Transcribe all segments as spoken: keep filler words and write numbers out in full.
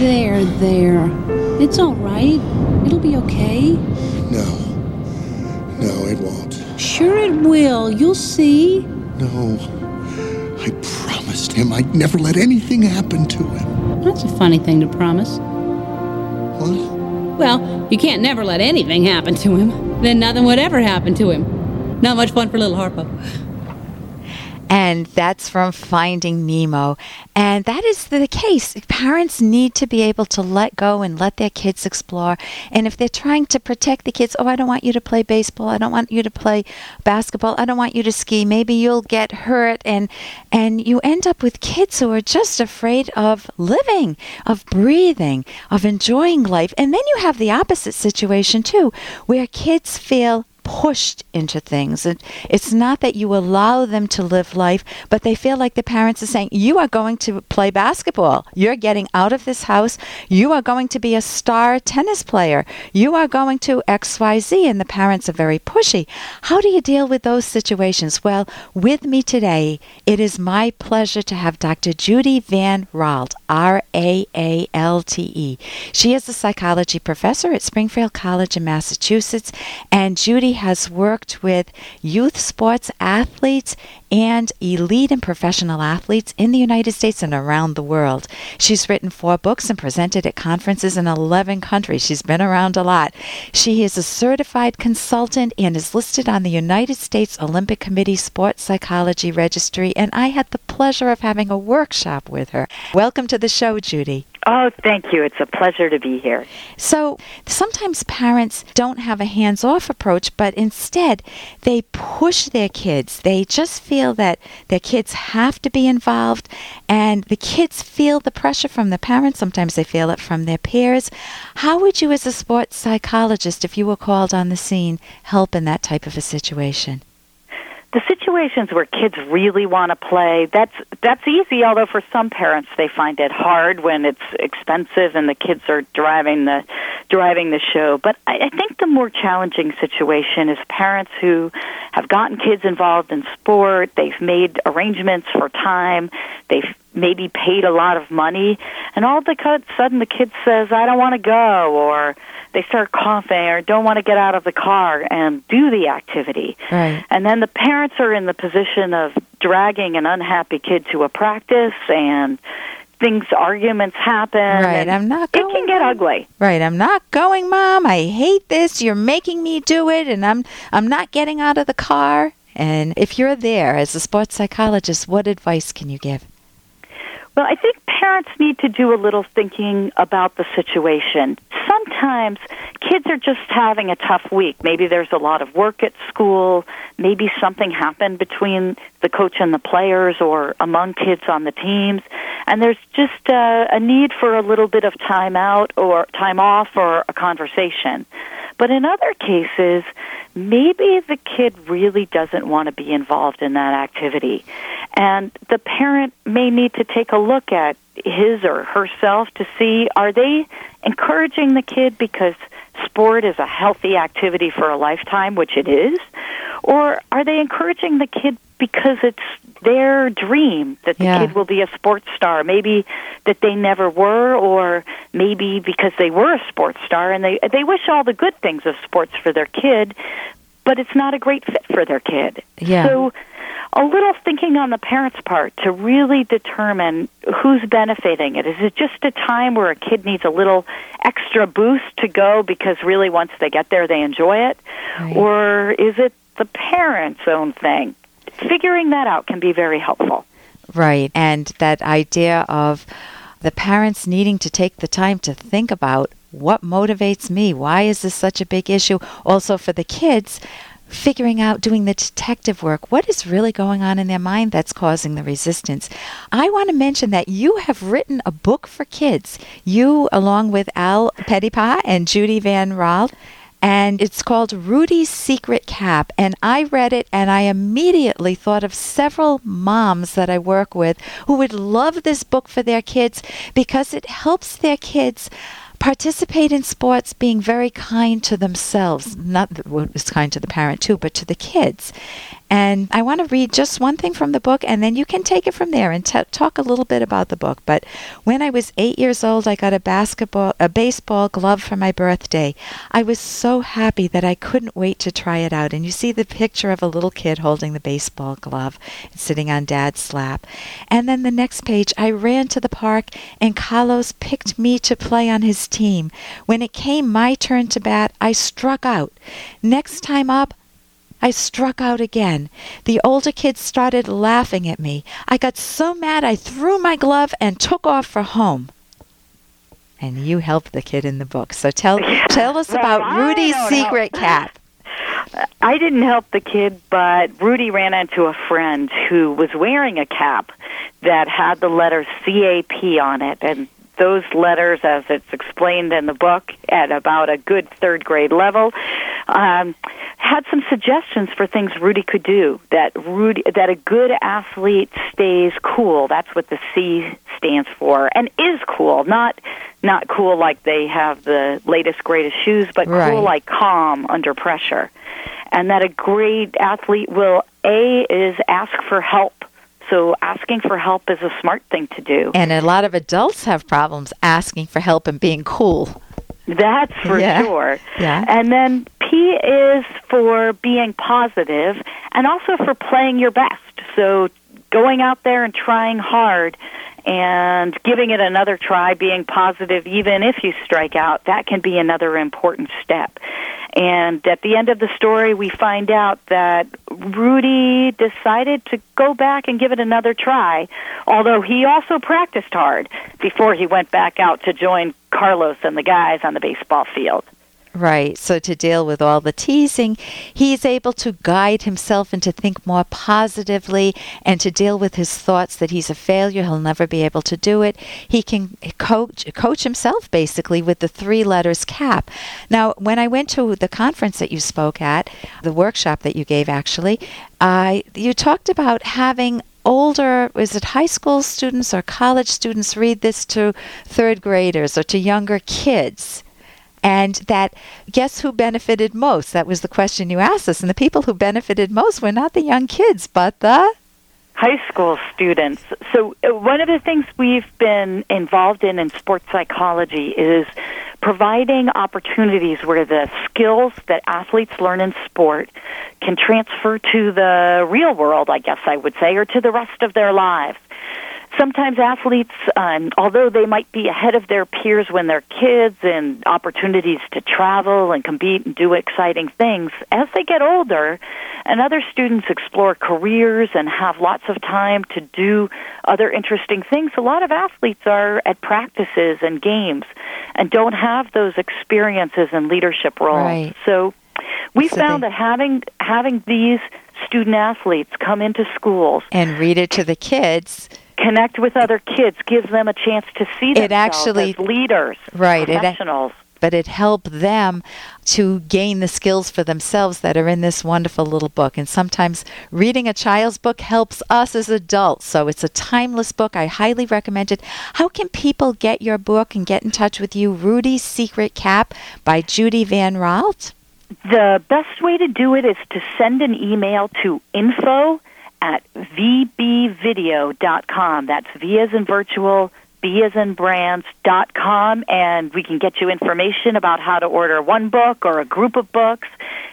There, there. It's all right. It'll be okay. No. No, it won't. Sure it will. You'll see. No. I promised him I'd never let anything happen to him. That's a funny thing to promise. What? Well, you can't never let anything happen to him. Then nothing would ever happen to him. Not much fun for little Harpo. And that's from Finding Nemo. And that is the case. Parents need to be able to let go and let their kids explore. And if they're trying to protect the kids, oh, I don't want you to play baseball. I don't want you to play basketball. I don't want you to ski. Maybe you'll get hurt. And, and you end up with kids who are just afraid of living, of breathing, of enjoying life. And then you have the opposite situation, too, where kids feel pushed into things. And it's not that you allow them to live life, but they feel like the parents are saying, you are going to play basketball. You're getting out of this house. You are going to be a star tennis player. You are going to X Y Z. And the parents are very pushy. How do you deal with those situations? Well, with me today, it is my pleasure to have Doctor Judy Van Raalt, R A A L T E. She is a psychology professor at Springfield College in Massachusetts, and Judy has worked with youth sports athletes and elite and professional athletes in the United States and around the world. She's written four books and presented at conferences in eleven countries. She's been around a lot. She is a certified consultant and is listed on the United States Olympic Committee Sports Psychology Registry, and I had the pleasure of having a workshop with her. Welcome to the show, Judy. Oh, thank you. It's a pleasure to be here. So sometimes parents don't have a hands-off approach, but instead they push their kids. They just feel that their kids have to be involved, and the kids feel the pressure from the parents. Sometimes they feel it from their peers. How would you, as a sports psychologist, if you were called on the scene, help in that type of a situation? The situations where kids really want to play, that's that's easy, although for some parents they find it hard when it's expensive and the kids are driving the driving the show. But I, I think the more challenging situation is parents who have gotten kids involved in sport, they've made arrangements for time, they've maybe paid a lot of money, and all of a sudden the kid says, I don't want to go, or they start coughing or don't want to get out of the car and do the activity. Right. And then the parents are in the position of dragging an unhappy kid to a practice, and things, arguments happen. Right, I'm not going. It can get ugly. Right, I'm not going, Mom. I hate this. You're making me do it, and I'm I'm not getting out of the car. And if you're there as a sports psychologist, what advice can you give? Well, I think parents need to do a little thinking about the situation. Sometimes kids are just having a tough week. Maybe there's a lot of work at school. Maybe something happened between the coach and the players or among kids on the teams. And there's just a, a need for a little bit of time out or time off or a conversation. But in other cases, maybe the kid really doesn't want to be involved in that activity. And the parent may need to take a look at his or herself to see, are they encouraging the kid because sport is a healthy activity for a lifetime, which it is, or are they encouraging the kid because it's their dream that the yeah. kid will be a sports star, maybe that they never were, or maybe because they were a sports star and they they wish all the good things of sports for their kid, but it's not a great fit for their kid. Yeah. So a little thinking on the parents' part to really determine who's benefiting it. Is it just a time where a kid needs a little extra boost to go because really once they get there they enjoy it? Right. Or is it the parents' own thing? Figuring that out can be very helpful. Right, and that idea of the parents needing to take the time to think about what motivates me, why is this such a big issue? Also for the kids, figuring out, doing the detective work, what is really going on in their mind that's causing the resistance. I want to mention that you have written a book for kids, you along with Al Pettypa and Judy Van Raalt, and it's called Rudy's Secret Cap. And I read it, and I immediately thought of several moms that I work with who would love this book for their kids because it helps their kids participate in sports being very kind to themselves. Not that it's kind to the parent too, but to the kids. And I want to read just one thing from the book, and then you can take it from there and t- talk a little bit about the book. But when I was eight years old, I got a basketball, a baseball glove for my birthday. I was so happy that I couldn't wait to try it out. And you see the picture of a little kid holding the baseball glove and sitting on Dad's lap. And then the next page, I ran to the park, and Carlos picked me to play on his team. When it came my turn to bat, I struck out. Next time up, I struck out again. The older kids started laughing at me. I got so mad I threw my glove and took off for home. And you helped the kid in the book. So tell tell us well, about I Rudy's secret cap. I didn't help the kid, but Rudy ran into a friend who was wearing a cap that had the letter C A P on it. And those letters, as it's explained in the book, at about a good third grade level, um, had some suggestions for things Rudy could do. That Rudy, that a good athlete stays cool. That's what the C stands for, and is cool. Not not cool like they have the latest greatest shoes, but right. cool like calm under pressure. And that a great athlete will A is ask for help. So asking for help is a smart thing to do. And a lot of adults have problems asking for help and being cool. That's for yeah. sure. Yeah. And then P is for being positive and also for playing your best. So going out there and trying hard and giving it another try, being positive even if you strike out, that can be another important step. And at the end of the story, we find out that Rudy decided to go back and give it another try, although he also practiced hard before he went back out to join Carlos and the guys on the baseball field. Right. So to deal with all the teasing, he's able to guide himself and to think more positively and to deal with his thoughts that he's a failure, he'll never be able to do it. He can coach coach himself basically with the three letters CAP. Now, when I went to the conference that you spoke at, the workshop that you gave actually, uh, you talked about having older, is it high school students or college students read this to third graders or to younger kids? And that, guess who benefited most? That was the question you asked us. And the people who benefited most were not the young kids, but the high school students. So uh, one of the things we've been involved in in sports psychology is providing opportunities where the skills that athletes learn in sport can transfer to the real world, I guess I would say, or to the rest of their lives. Sometimes athletes, um, although they might be ahead of their peers when they're kids and opportunities to travel and compete and do exciting things, as they get older and other students explore careers and have lots of time to do other interesting things, a lot of athletes are at practices and games and don't have those experiences in leadership roles. Right. So we so found they- that having having these student athletes come into schools and read it to the kids, connect with other kids, gives them a chance to see themselves It actually- as leaders, right, it- professionals. but it helped them to gain the skills for themselves that are in this wonderful little book. And sometimes reading a child's book helps us as adults. So it's a timeless book. I highly recommend it. How can people get your book and get in touch with you? Rudy's Secret Cap by Judy Van Raalte. The best way to do it is to send an email to info at v b video dot com. That's V as in virtual, B as in brands, dot com, and we can get you information about how to order one book or a group of books,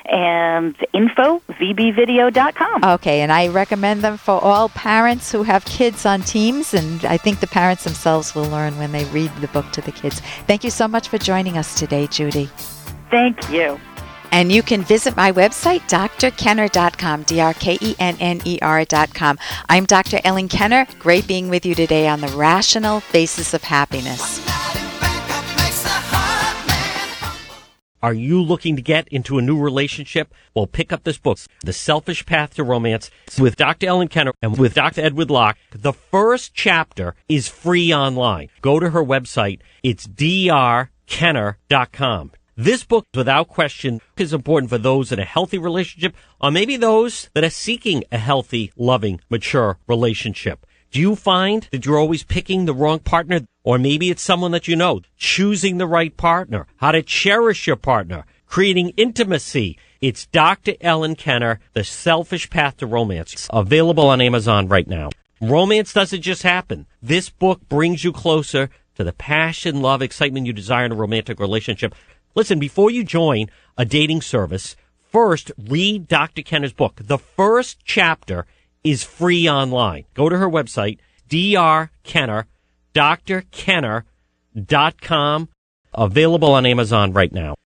and info, v b video dot com. Okay, and I recommend them for all parents who have kids on teams, and I think the parents themselves will learn when they read the book to the kids. Thank you so much for joining us today, Judy. Thank you. And you can visit my website, d r kenner dot com, D R K E N N E R dot com. I'm Doctor Ellen Kenner. Great being with you today on the Rational Basis of Happiness. Are you looking to get into a new relationship? Well, pick up this book, The Selfish Path to Romance, with Doctor Ellen Kenner and with Doctor Edward Locke. The first chapter is free online. Go to her website. It's d r kenner dot com. This book, without question, is important for those in a healthy relationship or maybe those that are seeking a healthy, loving, mature relationship. Do you find that you're always picking the wrong partner? Or maybe it's someone that you know. Choosing the right partner, how to cherish your partner, creating intimacy. It's Doctor Ellen Kenner, The Selfish Path to Romance. It's available on Amazon right now. Romance doesn't just happen. This book brings you closer to the passion, love, excitement you desire in a romantic relationship. Listen, before you join a dating service, first read Doctor Kenner's book. The first chapter is free online. Go to her website, D R Kenner, D R Kenner dot com. Available on Amazon right now.